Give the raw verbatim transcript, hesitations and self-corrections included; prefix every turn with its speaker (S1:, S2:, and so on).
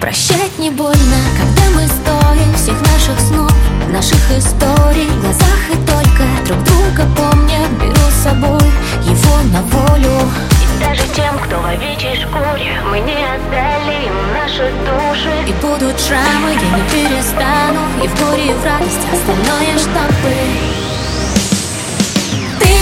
S1: Прощать не больно, когда мы стоим всех наших снов, наших историй в глазах, и только друг друга помня, беру с собой его на волю.
S2: И даже тем, кто в овечьей шкуре, мы не отдали им наши души.
S1: И будут шрамы, я не перестану, и в горе, и в радости остальное штампы.